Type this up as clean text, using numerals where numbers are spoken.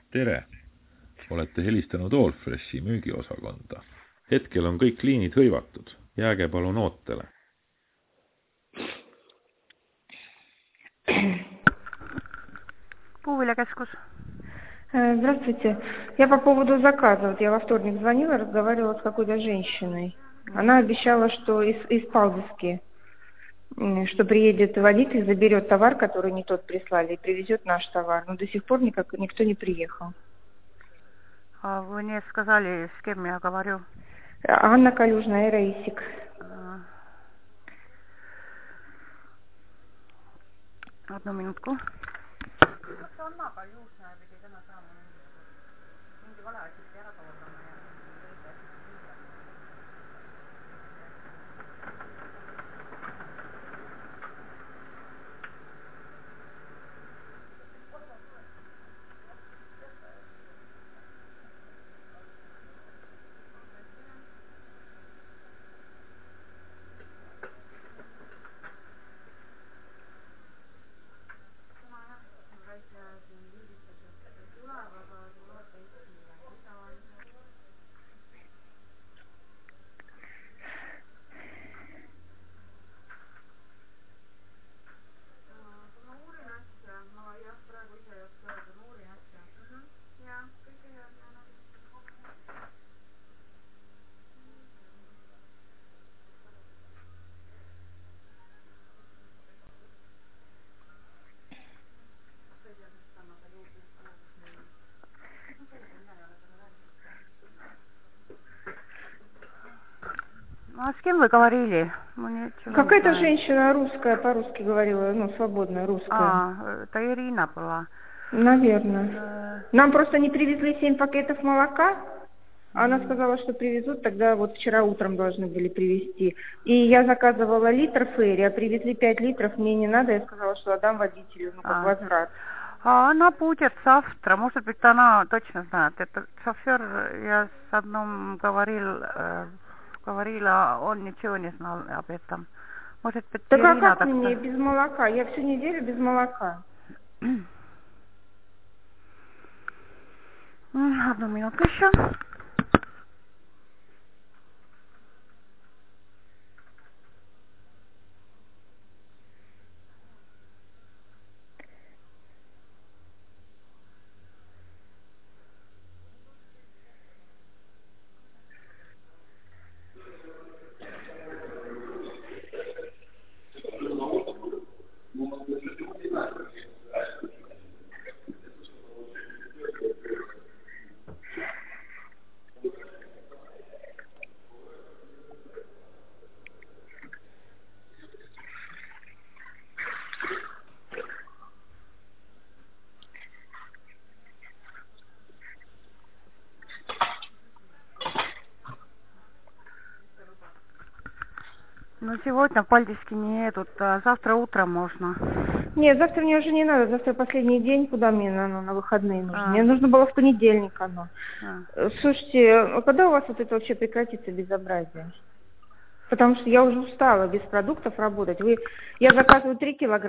Tere! Olete helistanud Allfreshi müügiosakonda. Hetkel on kõik liinid hõivatud. Jääge palun ootele. Puuviljakeskus. Здравствуйте. Я по поводу заказа. Вот я во вторник звонила, разговаривала с какой-то женщиной. Она обещала, что из Павловски, что приедет водитель, заберет товар, который не тот прислали, и привезет наш товар. Но до сих пор никто не приехал. А вы не сказали, с кем я говорю? Анна Калюжная, Рейсик. Одну минутку. А с кем вы говорили? Какая-то женщина русская, по-русски говорила, свободная русская. Это Ирина была. Наверное. Нам просто не привезли 7 пакетов молока. Она сказала, что привезут, тогда вот вчера утром должны были привезти. И я заказывала литр фейри, а привезли 5 литров, мне не надо. Я сказала, что отдам водителю, как возврат. А она будет завтра, может быть, она точно знает. Это шофер, я с одним говорила, он ничего не знал об этом. Может быть, так Ирина, а как мне без молока? Я всю неделю без молока. Одну минутку еще. Ну, сегодня в Пальдиске не едут, а завтра утром можно. Нет, завтра мне уже не надо, завтра последний день, куда мне на выходные нужно. Мне нужно было в понедельник оно. Слушайте, когда у вас вот это вообще прекратится безобразие? Потому что я уже устала без продуктов работать. Я заказываю 3 килограмма.